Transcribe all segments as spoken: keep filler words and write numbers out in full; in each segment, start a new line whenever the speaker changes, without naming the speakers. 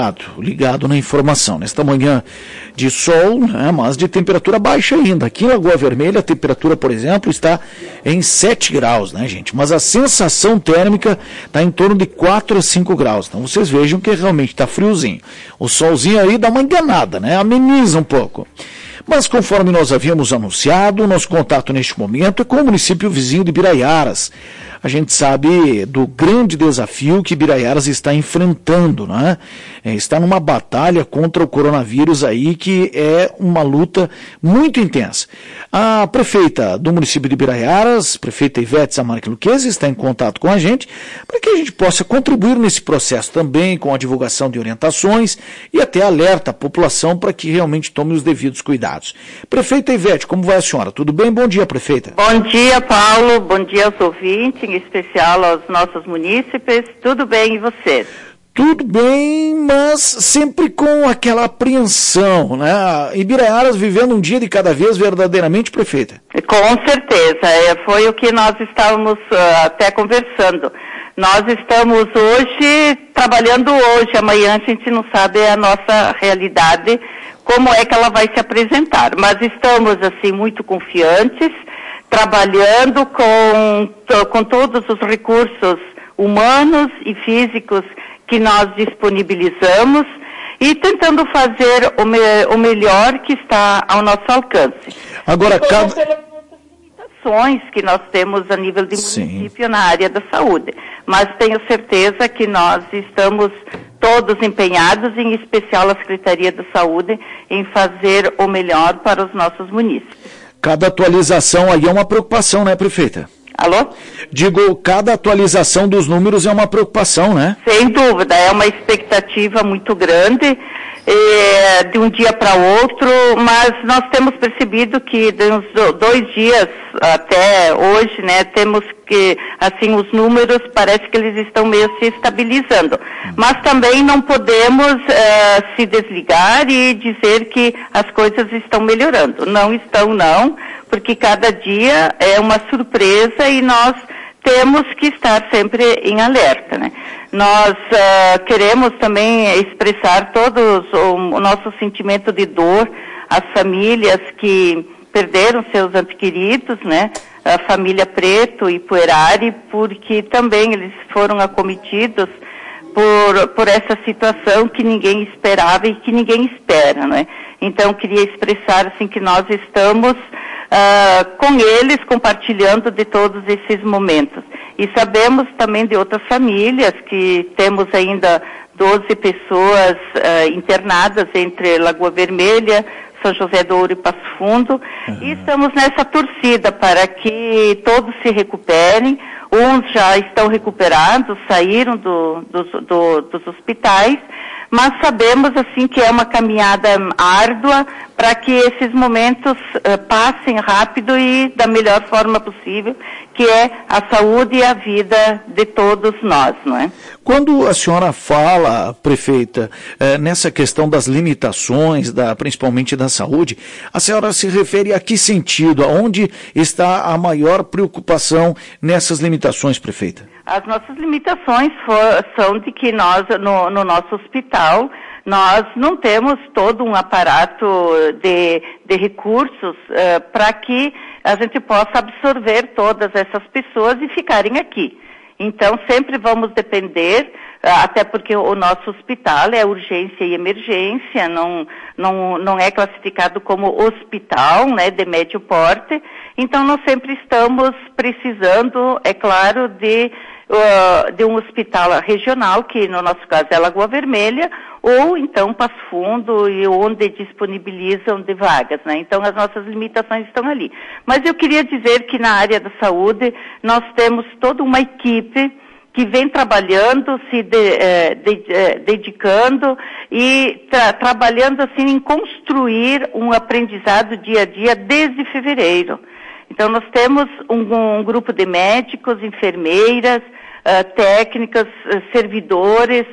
Ligado na informação, nesta manhã de sol, né, mas de temperatura baixa ainda. Aqui em Lagoa Vermelha a temperatura, por exemplo, está em sete graus, né, gente? Mas a sensação térmica está em torno de quatro a cinco graus. Então vocês vejam que realmente está friozinho. O solzinho aí dá uma enganada, né? Ameniza um pouco. Mas conforme nós havíamos anunciado, o nosso contato neste momento é com o município vizinho de Biraiaras. A gente sabe do grande desafio que Biraiaras está enfrentando, né? Está numa batalha contra o coronavírus aí, que é uma luta muito intensa. A prefeita do município de Biraiaras, prefeita Ivete Samarque Luquezzi, está em contato com a gente para que a gente possa contribuir nesse processo também com a divulgação de orientações e até alerta a população para que realmente tome os devidos cuidados. Prefeita Ivete, como vai a senhora? Tudo bem? Bom dia, prefeita.
Bom dia, Paulo. Bom dia aos ouvintes, em especial aos nossos munícipes. Tudo bem, e vocês?
Tudo bem, mas sempre com aquela apreensão, né? Ibiraiaras vivendo um dia de cada vez verdadeiramente, prefeita.
Com certeza, é, foi o que nós estávamos uh, até conversando. Nós estamos hoje, trabalhando hoje, amanhã a gente não sabe a nossa realidade, como é que ela vai se apresentar. Mas estamos, assim, muito confiantes, trabalhando com, com todos os recursos humanos e físicos que nós disponibilizamos e tentando fazer o, me, o melhor que está ao nosso alcance.
Agora, cada...
limitações que nós temos a nível de município Sim. na área da saúde, mas tenho certeza que nós estamos todos empenhados, em especial a Secretaria da Saúde, em fazer o melhor para os nossos munícipes.
Cada atualização aí é uma preocupação, né, prefeita?
Alô?
Digo, cada atualização dos números é uma preocupação, né?
Sem dúvida, é uma expectativa muito grande, é, de um dia para outro, mas nós temos percebido que de uns dois dias até hoje, né, temos que, assim, os números parece que eles estão meio se estabilizando. Hum. Mas também não podemos uh, se desligar e dizer que as coisas estão melhorando. Não estão, não, porque cada dia é uma surpresa e nós temos que estar sempre em alerta, né? Nós uh, queremos também expressar todos o, o nosso sentimento de dor às famílias que perderam seus entes queridos, né? A família Preto e Puerari, porque também eles foram acometidos por, por essa situação que ninguém esperava e que ninguém espera, né? Então, queria expressar, assim, que nós estamos uh, com eles, compartilhando de todos esses momentos. E sabemos também de outras famílias, que temos ainda doze pessoas uh, internadas entre Lagoa Vermelha, São José do Ouro e Passo Fundo, uhum. e estamos nessa torcida para que todos se recuperem. Uns já estão recuperados, saíram do, do, do, dos hospitais, mas sabemos, assim, que é uma caminhada árdua para que esses momentos uh, passem rápido e da melhor forma possível, que é a saúde e a vida de todos nós, não é?
Quando a senhora fala, prefeita, eh, nessa questão das limitações, da, principalmente da saúde, a senhora se refere a que sentido? Aonde está a maior preocupação nessas limitações, prefeita?
As nossas limitações for, são de que nós, no, no nosso hospital, nós não temos todo um aparato de, de recursos uh, para que a gente possa absorver todas essas pessoas e ficarem aqui. Então, sempre vamos depender, até porque o nosso hospital é urgência e emergência, não, não, não é classificado como hospital, né, de médio porte. Então, nós sempre estamos precisando, é claro, de, uh, de um hospital regional, que no nosso caso é Lagoa Vermelha, ou então Passo Fundo, e onde disponibilizam de vagas, né? Então as nossas limitações estão ali. Mas eu queria dizer que na área da saúde nós temos toda uma equipe que vem trabalhando, se de, eh, de, eh, dedicando e tra trabalhando assim em construir um aprendizado dia a dia desde fevereiro. Então nós temos um, um grupo de médicos, enfermeiras, uh, técnicas, uh, servidores,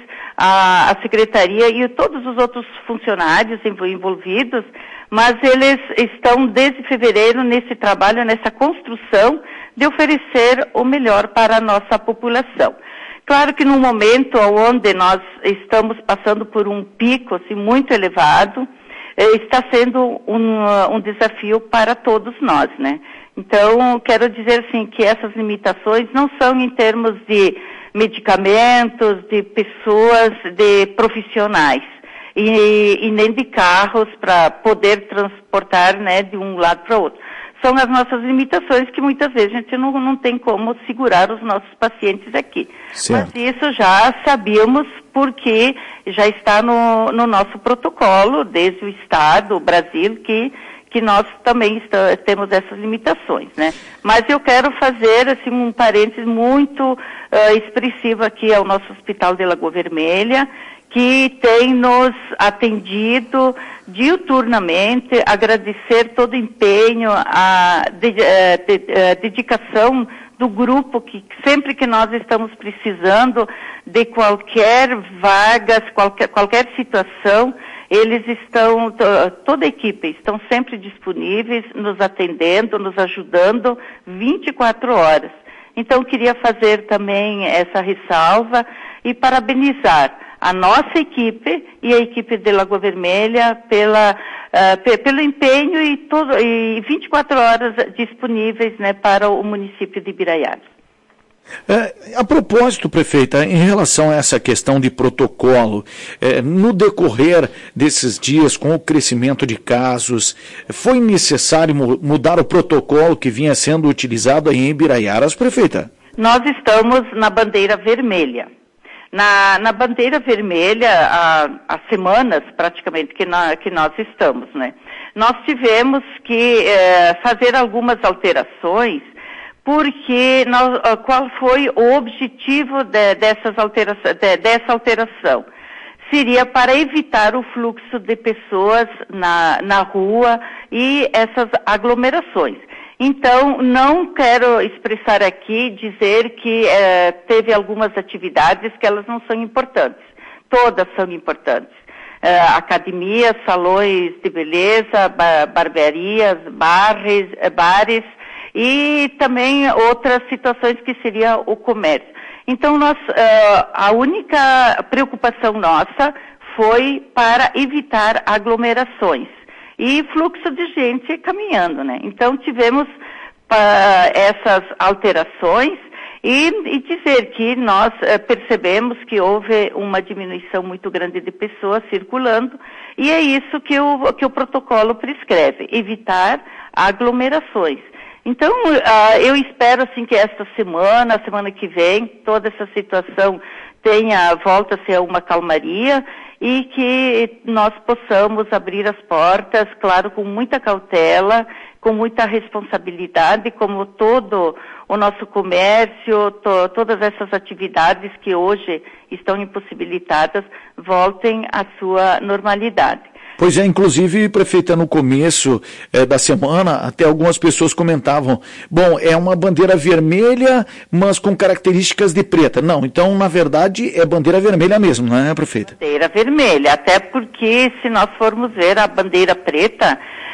a, a secretaria e todos os outros funcionários envolvidos, mas eles estão desde fevereiro nesse trabalho, nessa construção de oferecer o melhor para a nossa população. Claro que no momento onde nós estamos passando por um pico assim, muito elevado, eh, está sendo um, um desafio para todos nós, né? Então, quero dizer assim que essas limitações não são em termos de medicamentos, de pessoas, de profissionais, e, e nem de carros para poder transportar, né, de um lado para o outro. São as nossas limitações que muitas vezes a gente não, não tem como segurar os nossos pacientes aqui. Certo. Mas isso já sabíamos porque já está no, no nosso protocolo, desde o Estado, o Brasil, que, que nós também está, temos essas limitações, né? Mas eu quero fazer assim, um parênteses muito uh, expressivo aqui ao nosso Hospital de Lagoa Vermelha, que tem nos atendido diuturnamente, agradecer todo o empenho, a, de, de, de, dedicação do grupo, que sempre que nós estamos precisando de qualquer vagas, qualquer, qualquer situação, eles estão, toda a equipe, estão sempre disponíveis, nos atendendo, nos ajudando vinte e quatro horas. Então, queria fazer também essa ressalva e parabenizar a nossa equipe e a equipe de Lagoa Vermelha pela, uh, pelo empenho e, todo, e vinte e quatro horas disponíveis, né, para o município de Ibiraiara.
É, a propósito, prefeita, em relação a essa questão de protocolo, é, no decorrer desses dias, com o crescimento de casos, foi necessário mudar o protocolo que vinha sendo utilizado aí em Ibiraiaras, prefeita?
Nós estamos na bandeira vermelha. Na, na bandeira vermelha, há, há semanas praticamente que, na, que nós estamos, né? Nós tivemos que é, fazer algumas alterações, porque nós, qual foi o objetivo de, dessas altera, de, dessa alteração? Seria para evitar o fluxo de pessoas na, na rua e essas aglomerações. Então, não quero expressar aqui, dizer que eh, teve algumas atividades que elas não são importantes. Todas são importantes. Eh, academias, salões de beleza, barbearias, bares, bares e também outras situações que seria o comércio. Então, nós, eh, a única preocupação nossa foi para evitar aglomerações e fluxo de gente caminhando, né? Então, tivemos uh, essas alterações e, e dizer que nós uh, percebemos que houve uma diminuição muito grande de pessoas circulando e é isso que o, que o protocolo prescreve, evitar aglomerações. Então, uh, eu espero, assim, que esta semana, a semana que vem, toda essa situação tenha, volta-se a uma calmaria e que nós possamos abrir as portas, claro, com muita cautela, com muita responsabilidade, como todo o nosso comércio, to, todas essas atividades que hoje estão impossibilitadas, voltem à sua normalidade.
Pois é, inclusive, prefeita, no começo eh, da semana, até algumas pessoas comentavam, bom, é uma bandeira vermelha, mas com características de preta. Não, então, na verdade, é bandeira vermelha mesmo, não é, prefeita?
Bandeira vermelha, até porque, se nós formos ver a bandeira preta,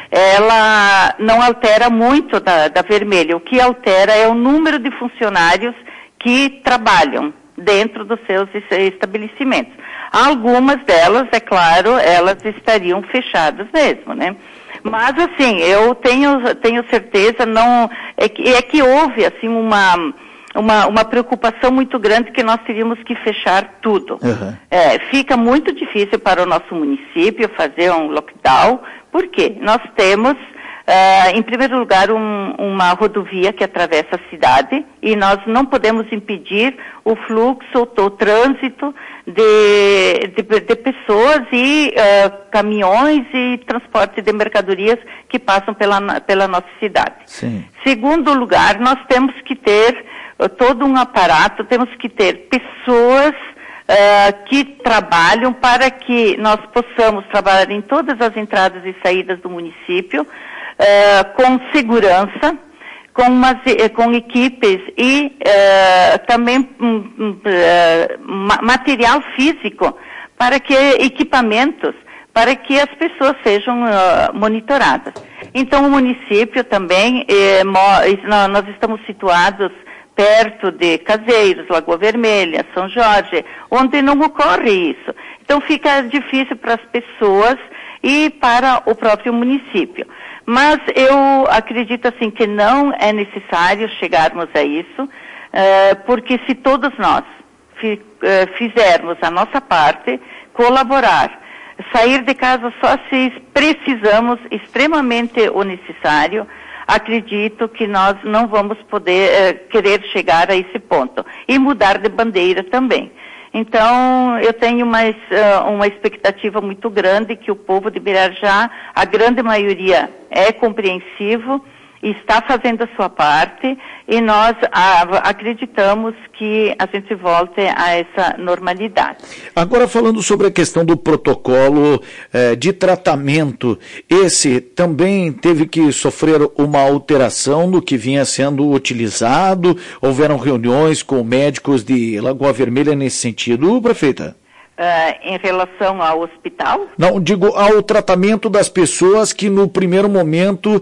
ela não altera muito da, da vermelha. O que altera é o número de funcionários que trabalham dentro dos seus estabelecimentos. Algumas delas, é claro, elas estariam fechadas mesmo, né? Mas, assim, eu tenho, tenho certeza, não, é que, é que houve, assim, uma, uma, uma preocupação muito grande que nós teríamos que fechar tudo. Uhum. É, fica muito difícil para o nosso município fazer um lockdown, porque nós temos, Uh, em primeiro lugar, um, uma rodovia que atravessa a cidade e nós não podemos impedir o fluxo, o, o trânsito de, de, de pessoas e uh, caminhões e transporte de mercadorias que passam pela, pela nossa cidade. Sim. Segundo lugar, nós temos que ter uh, todo um aparato, temos que ter pessoas uh, que trabalham para que nós possamos trabalhar em todas as entradas e saídas do município, Uh, com segurança, com, umas, com equipes e uh, também um, uh, ma material físico para que equipamentos, para que as pessoas sejam uh, monitoradas. Então, o município também, eh, nós estamos situados perto de Caseiros, Lagoa Vermelha, São Jorge, onde não ocorre isso. Então fica difícil para as pessoas e para o próprio município. Mas eu acredito assim que não é necessário chegarmos a isso, uh, porque se todos nós fi, uh, fizermos a nossa parte, colaborar, sair de casa só se precisamos, extremamente o necessário, acredito que nós não vamos poder uh, querer chegar a esse ponto. E mudar de bandeira também. Então, eu tenho uma, uh, uma expectativa muito grande que o povo de Birajá, a grande maioria, é compreensivo, está fazendo a sua parte e nós a, acreditamos que a gente volte a essa normalidade.
Agora, falando sobre a questão do protocolo eh, de tratamento, esse também teve que sofrer uma alteração no que vinha sendo utilizado? Houveram reuniões com médicos de Lagoa Vermelha nesse sentido, prefeita?
Uh, em relação ao hospital?
Não, digo ao tratamento das pessoas que no primeiro momento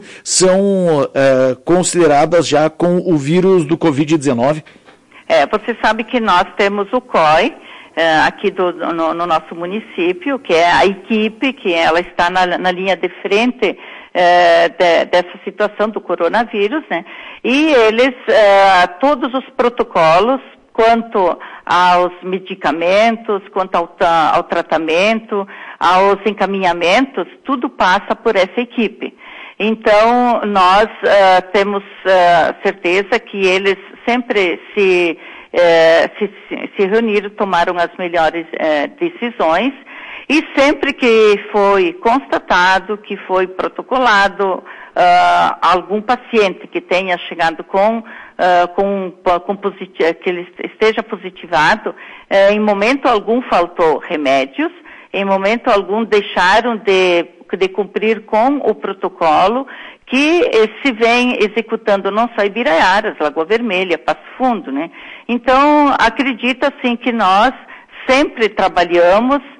são uh, consideradas já com o vírus do covid dezenove.
É, você sabe que nós temos o C O I uh, aqui do, no, no nosso município, que é a equipe que ela está na, na linha de frente uh, de, dessa situação do coronavírus, né? E eles, uh, todos os protocolos, quanto aos medicamentos, quanto ao, ao tratamento, aos encaminhamentos, tudo passa por essa equipe. Então, nós uh, temos uh, certeza que eles sempre se, uh, se, se reuniram, tomaram as melhores uh, decisões, e sempre que foi constatado, que foi protocolado, uh, algum paciente que tenha chegado com Uh, com, com positivo, que ele esteja positivado, uh, em momento algum faltou remédios, em momento algum deixaram de, de cumprir com o protocolo que eh, se vem executando não só em Biraiaras, Lagoa Vermelha, Passo Fundo, né? Então, acredito assim que nós sempre trabalhamos uh,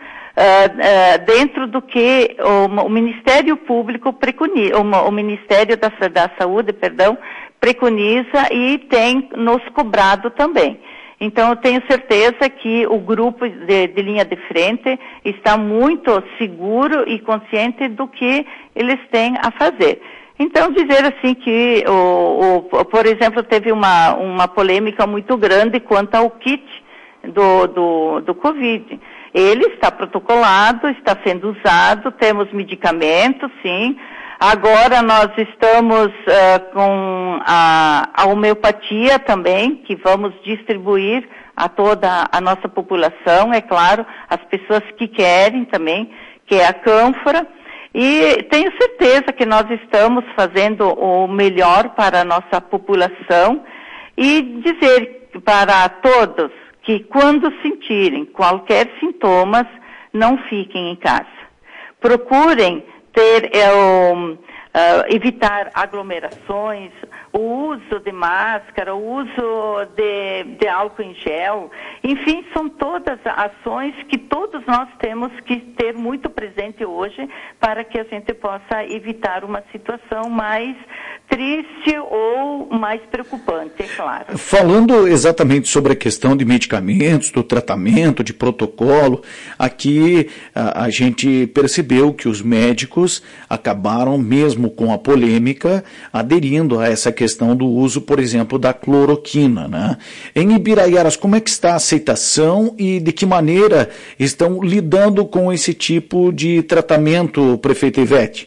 uh, dentro do que o, o Ministério Público preconiza, o, o Ministério da, da Saúde, perdão, preconiza e tem nos cobrado também. Então, eu tenho certeza que o grupo de, de linha de frente está muito seguro e consciente do que eles têm a fazer. Então, dizer assim que, o, o, por exemplo, teve uma, uma polêmica muito grande quanto ao kit do, do, do Covid. Ele está protocolado, está sendo usado, temos medicamentos, sim. Agora nós estamos uh, com a, a homeopatia também, que vamos distribuir a toda a nossa população, é claro, as pessoas que querem também, que é a cânfora. E tenho certeza que nós estamos fazendo o melhor para a nossa população e dizer para todos que quando sentirem qualquer sintomas, não fiquem em casa. Procurem ter, é, o, uh, evitar aglomerações, o uso de máscara, o uso de, de álcool em gel, enfim, são todas ações que todos nós temos que ter muito presente hoje para que a gente possa evitar uma situação mais triste ou mais preocupante, é claro.
Falando exatamente sobre a questão de medicamentos, do tratamento, de protocolo, aqui a, a gente percebeu que os médicos acabaram, mesmo com a polêmica, aderindo a essa questão do uso, por exemplo, da cloroquina, né? Em Ibiraiaras, como é que está a aceitação e de que maneira estão lidando com esse tipo de tratamento, prefeita Ivete?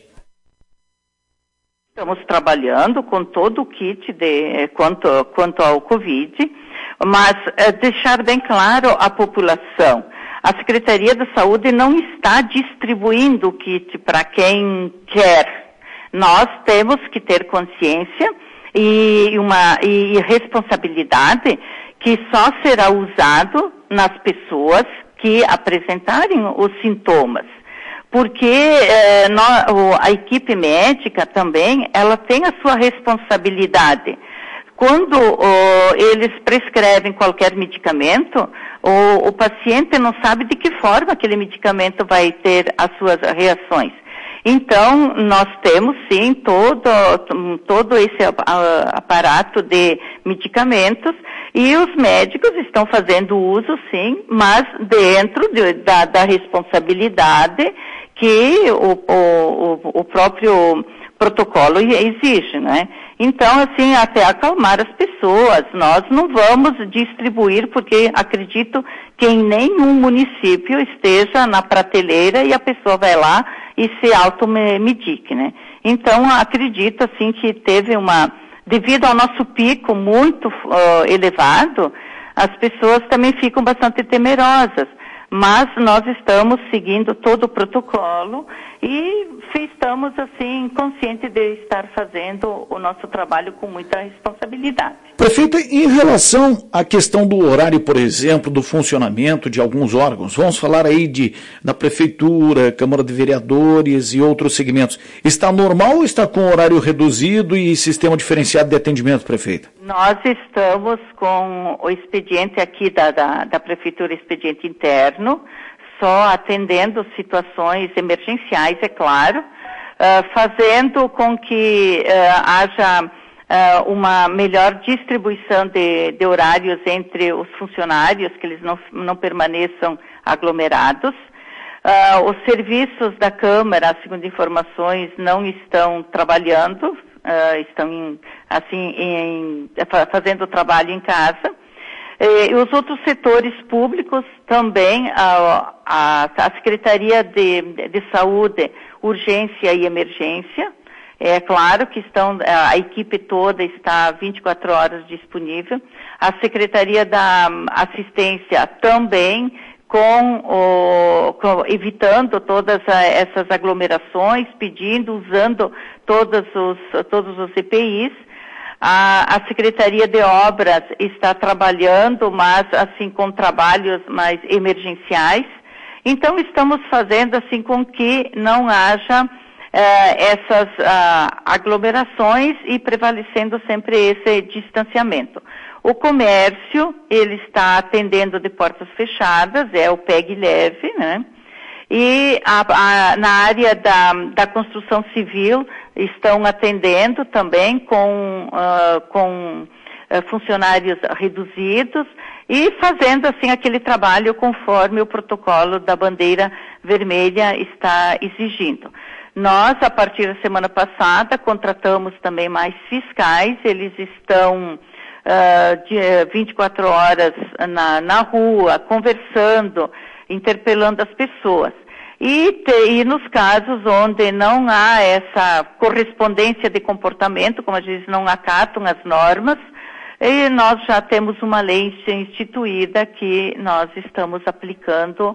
Estamos trabalhando com todo o kit de, quanto, quanto ao Covid, mas é, deixar bem claro à população, a Secretaria da Saúde não está distribuindo o kit para quem quer. Nós temos que ter consciência e, uma, e responsabilidade que só será usado nas pessoas que apresentarem os sintomas. Porque eh, nós, a equipe médica também, ela tem a sua responsabilidade. Quando oh, eles prescrevem qualquer medicamento, o, o paciente não sabe de que forma aquele medicamento vai ter as suas reações. Então, nós temos sim todo, todo esse aparato de medicamentos e os médicos estão fazendo uso sim, mas dentro de, da, da responsabilidade que o, o, o próprio protocolo exige, né? Então, assim, até acalmar as pessoas, nós não vamos distribuir, porque acredito que em nenhum município esteja na prateleira e a pessoa vai lá e se automedique, né? Então, acredito, assim, que teve uma, devido ao nosso pico muito uh, elevado, as pessoas também ficam bastante temerosas. Mas nós estamos seguindo todo o protocolo e estamos, assim, conscientes de estar fazendo o nosso trabalho com muita responsabilidade.
Prefeita, em relação à questão do horário, por exemplo, do funcionamento de alguns órgãos, vamos falar aí de, da Prefeitura, Câmara de Vereadores e outros segmentos, está normal ou está com horário reduzido e sistema diferenciado de atendimento, prefeita?
Nós estamos com o expediente aqui da, da, da Prefeitura, expediente interno, só atendendo situações emergenciais, é claro, uh, fazendo com que uh, haja uh, uma melhor distribuição de, de horários entre os funcionários, que eles não, não permaneçam aglomerados. Uh, os serviços da Câmara, segundo informações, não estão trabalhando, uh, estão em, assim, em, fazendo o trabalho em casa. E os outros setores públicos também, a, a, a Secretaria de, de Saúde, Urgência e Emergência, é claro que estão, a equipe toda está vinte e quatro horas disponível. A Secretaria da Assistência também, com o, com, evitando todas a, essas aglomerações, pedindo, usando todos os, todos os E P Is. A, a Secretaria de Obras está trabalhando, mas assim com trabalhos mais emergenciais. Então estamos fazendo assim com que não haja eh, essas ah, aglomerações e prevalecendo sempre esse distanciamento. O comércio, ele está atendendo de portas fechadas, é o Pegue Leve, né? E a, a, na área da, da construção civil estão atendendo também com, uh, com uh, funcionários reduzidos e fazendo assim aquele trabalho conforme o protocolo da bandeira vermelha está exigindo. Nós, a partir da semana passada, contratamos também mais fiscais, eles estão uh, de vinte e quatro horas na, na rua, conversando, interpelando as pessoas. E, te, e nos casos onde não há essa correspondência de comportamento, como a gente não acatam as normas, e nós já temos uma lei instituída que nós estamos aplicando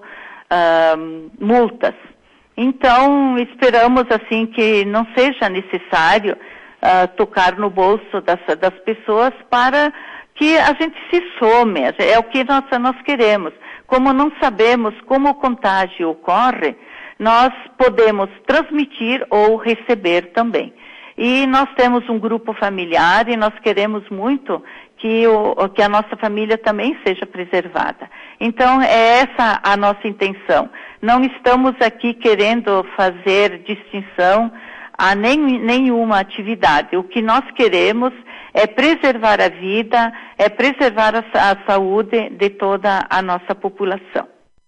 uh, multas. Então, esperamos assim que não seja necessário uh, tocar no bolso das, das pessoas para que a gente se some, é o que nós, nós queremos. Como não sabemos como o contágio ocorre, nós podemos transmitir ou receber também. E nós temos um grupo familiar e nós queremos muito que, o, que a nossa família também seja preservada. Então, é essa a nossa intenção. Não estamos aqui querendo fazer distinção a nem, nenhuma atividade. O que nós queremos é preservar a vida, é preservar a, a saúde de toda a nossa população.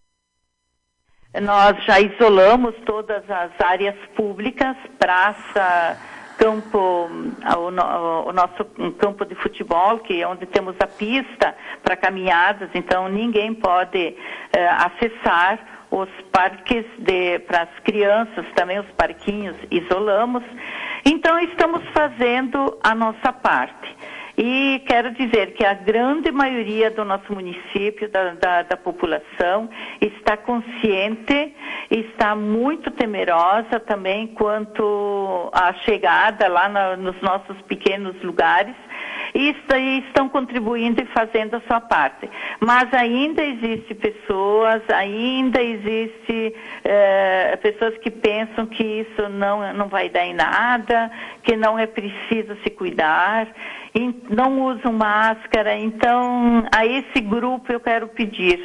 Nós já isolamos todas as áreas públicas, praça, campo, o, o nosso campo de futebol, que é onde temos a pista para caminhadas, então ninguém pode eh, acessar. Os parques para as crianças, também os parquinhos, isolamos. Então, estamos fazendo a nossa parte. E quero dizer que a grande maioria do nosso município, da, da, da população, está consciente, está muito temerosa também quanto à chegada lá na, nos nossos pequenos lugares, e estão contribuindo e fazendo a sua parte. Mas ainda existe pessoas, ainda existe eh, pessoas que pensam que isso não, não vai dar em nada, que não é preciso se cuidar, e não usam máscara. Então, a esse grupo eu quero pedir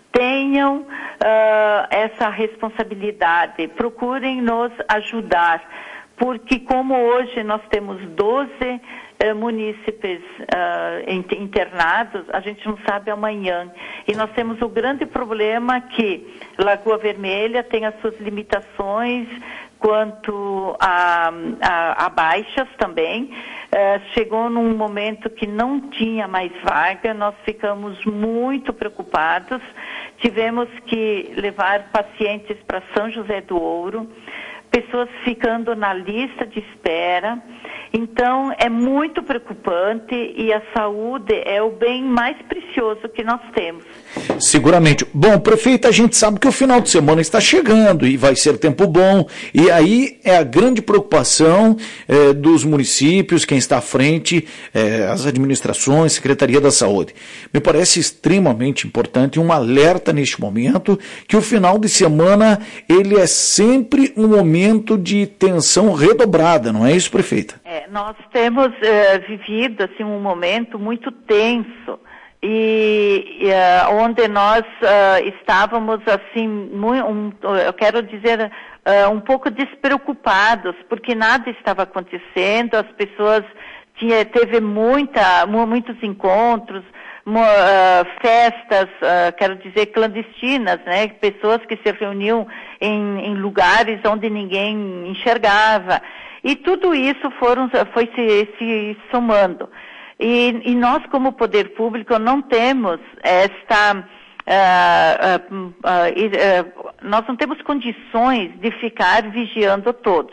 tenham uh, essa responsabilidade, procurem nos ajudar, porque como hoje nós temos doze uh, munícipes uh, internados, a gente não sabe amanhã. E nós temos o grande problema que Lagoa Vermelha tem as suas limitações quanto a, a, a baixas também. Uh, chegou num momento que não tinha mais vaga, nós ficamos muito preocupados, tivemos que levar pacientes para São José do Ouro, pessoas ficando na lista de espera. Então, é muito preocupante e a saúde é o bem mais precioso que nós temos.
Seguramente. Bom, prefeita, a gente sabe que o final de semana está chegando e vai ser tempo bom. E aí é a grande preocupação eh, dos municípios, quem está à frente, eh, as administrações, Secretaria da Saúde. Me parece extremamente importante um alerta neste momento que o final de semana ele é sempre um momento de tensão redobrada, não é isso, prefeita?
É, nós temos eh, vivido assim, um momento muito tenso. E, e uh, onde nós uh, estávamos assim, muito, um, eu quero dizer, uh, um pouco despreocupados, porque nada estava acontecendo, as pessoas tinha, teve muita, muitos encontros, uh, festas, uh, quero dizer, clandestinas, né? Pessoas que se reuniam em, em lugares onde ninguém enxergava. E tudo isso foram, foi se, se somando. E, e nós, como poder público, não temos esta, uh, uh, uh, uh, nós não temos condições de ficar vigiando todos.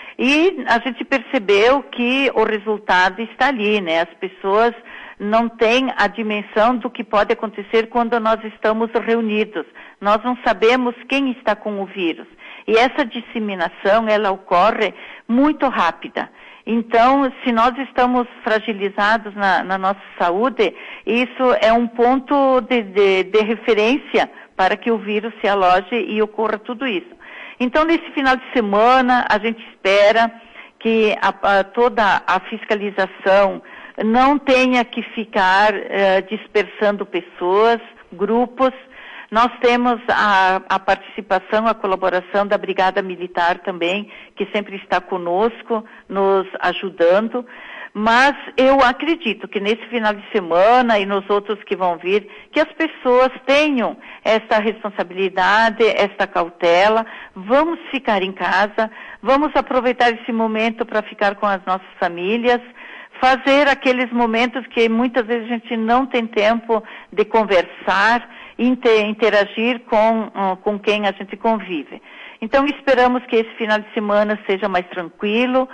E a gente percebeu que o resultado está ali, né? As pessoas não têm a dimensão do que pode acontecer quando nós estamos reunidos. Nós não sabemos quem está com o vírus. E essa disseminação, ela ocorre muito rápida. Então, se nós estamos fragilizados na, na nossa saúde, isso é um ponto de, de, de referência para que o vírus se aloje e ocorra tudo isso. Então, nesse final de semana, a gente espera que a, a, toda a fiscalização não tenha que ficar uh, dispersando pessoas, grupos. Nós temos a, a participação, a colaboração da Brigada Militar também, que sempre está conosco, nos ajudando. Mas eu acredito que nesse final de semana e nos outros que vão vir, que as pessoas tenham essa responsabilidade, essa cautela. Vamos ficar em casa, vamos aproveitar esse momento para ficar com as nossas famílias, fazer aqueles momentos que muitas vezes a gente não tem tempo de conversar, interagir com, com quem a gente convive. Então esperamos que esse final de semana seja mais tranquilo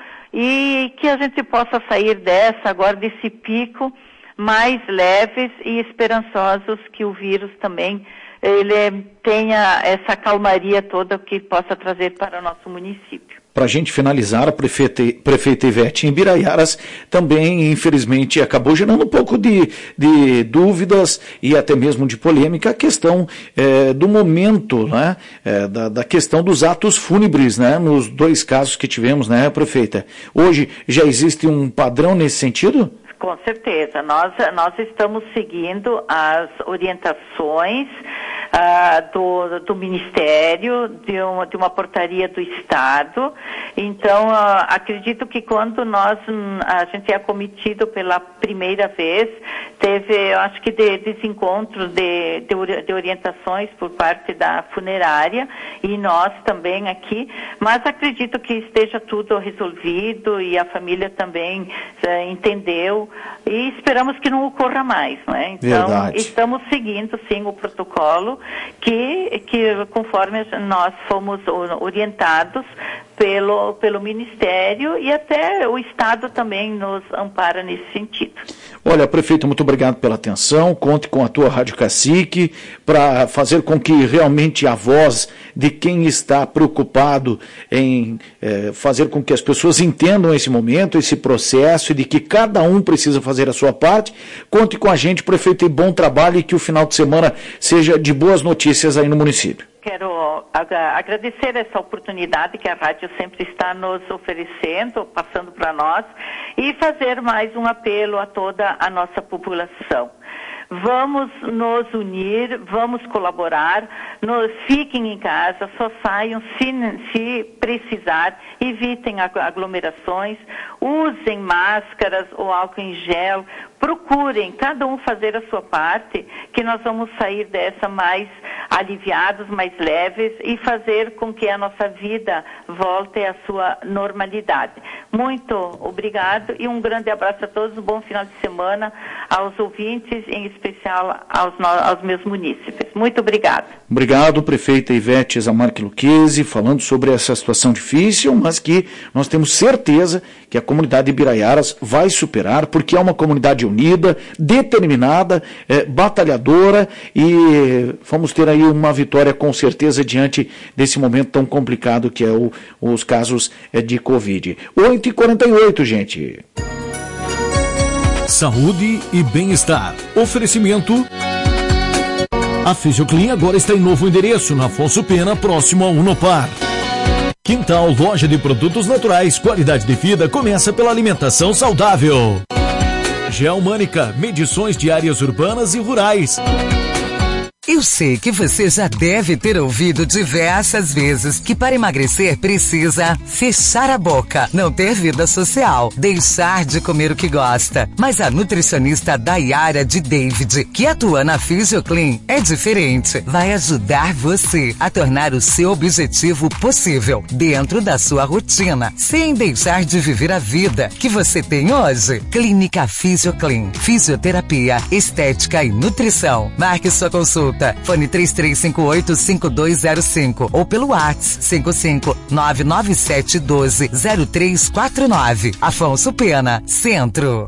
e que a gente possa sair dessa, agora desse pico, mais leves e esperançosos que o vírus também ele tenha essa calmaria toda que possa trazer para o nosso município.
Para a gente finalizar, a prefeita, prefeita Ivete em Biraiaras também, infelizmente, acabou gerando um pouco de, de dúvidas e até mesmo de polêmica a questão é, do momento, né, é, da, da questão dos atos fúnebres, né, nos dois casos que tivemos, né, prefeita? Hoje já existe um padrão nesse sentido?
Com certeza. Nós, nós estamos seguindo as orientações uh, do, do Ministério, de uma, de uma portaria do Estado. Então, uh, acredito que quando nós, a gente é acometido pela primeira vez, teve, eu acho que, de, desencontros de, de, de orientações por parte da funerária e nós também aqui, mas acredito que esteja tudo resolvido e a família também uh, entendeu. E esperamos que não ocorra mais, não é? Então, verdade. Estamos seguindo, sim, o protocolo que, que conforme nós fomos orientados pelo, pelo Ministério e até o Estado também nos ampara nesse sentido.
Olha, prefeito, muito obrigado pela atenção. Conte com a tua Rádio Cacique para fazer com que realmente a voz de quem está preocupado em eh, fazer com que as pessoas entendam esse momento, esse processo e de que cada um precisa fazer a sua parte. Conte com a gente, prefeito, e bom trabalho e que o final de semana seja de boas notícias aí no município.
Quero agradecer essa oportunidade que a rádio sempre está nos oferecendo, passando para nós, e fazer mais um apelo a toda a nossa população. Vamos nos unir, vamos colaborar, nos, fiquem em casa, só saiam se, se precisar, evitem aglomerações, usem máscaras ou álcool em gel, procurem cada um fazer a sua parte, que nós vamos sair dessa mais aliviados, mais leves e fazer com que a nossa vida volte à sua normalidade. Muito obrigado e um grande abraço a todos, um bom final de semana aos ouvintes, em especial aos, aos meus munícipes. Muito obrigado.
Obrigado, prefeita Ivete Zamarque Lucchesi, falando sobre essa situação difícil, mas que nós temos certeza que a comunidade de Ibiraiaras vai superar, porque é uma comunidade unida, determinada, eh, batalhadora, e vamos ter aí uma vitória com certeza diante desse momento tão complicado que é o, os casos eh, de Covid. oito e quarenta e oito, gente.
Saúde e bem-estar. Oferecimento. A Fisioclin agora está em novo endereço, na Afonso Pena, próximo ao Unopar. Quintal, loja de produtos naturais, qualidade de vida começa pela alimentação saudável. Geomânica, medições de áreas urbanas e rurais.
Eu sei que você já deve ter ouvido diversas vezes que para emagrecer precisa fechar a boca, não ter vida social, deixar de comer o que gosta. Mas a nutricionista Dayara de David, que atua na Fisioclin, é diferente. Vai ajudar você a tornar o seu objetivo possível dentro da sua rotina, sem deixar de viver a vida que você tem hoje. Clínica Fisioclin, fisioterapia, estética e nutrição. Marque sua consulta. Fone três três cinco oito cinco dois zero cinco ou pelo WhatsApp cinco cinco nove nove sete um dois zero três quatro nove. Afonso Pena, Centro.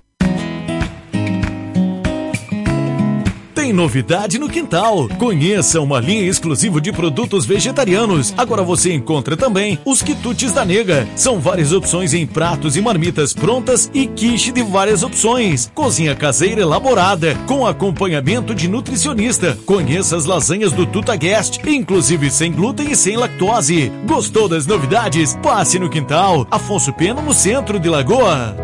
Tem novidade no Quintal. Conheça uma linha exclusiva de produtos vegetarianos. Agora você encontra também os quitutes da Nega. São várias opções em pratos e marmitas prontas e quiche de várias opções. Cozinha caseira elaborada, com acompanhamento de nutricionista. Conheça as lasanhas do Tuta Guest, inclusive sem glúten e sem lactose. Gostou das novidades? Passe no Quintal. Afonso Pena, no centro de Lagoa.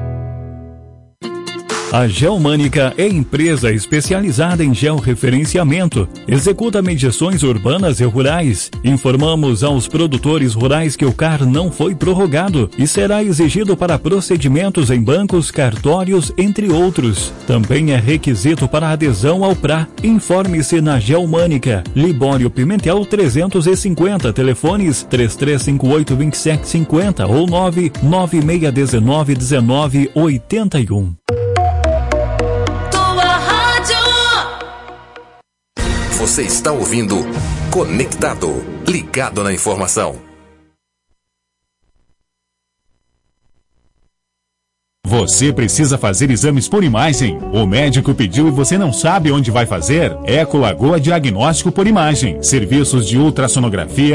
A Geomânica é empresa especializada em georreferenciamento. Executa medições urbanas e rurais. Informamos aos produtores rurais que o C A R não foi prorrogado e será exigido para procedimentos em bancos, cartórios, entre outros. Também é requisito para adesão ao P R A. Informe-se na Geomânica. Libório Pimentel trezentos e cinquenta, telefones três três cinco oito dois sete cinco zero ou nove nove seis um nove um nove oito um.
Você está ouvindo Conectado, ligado na informação.
Você precisa fazer exames por imagem. O médico pediu e você não sabe onde vai fazer? Eco Lagoa Diagnóstico por Imagem. Serviços de ultrassonografia,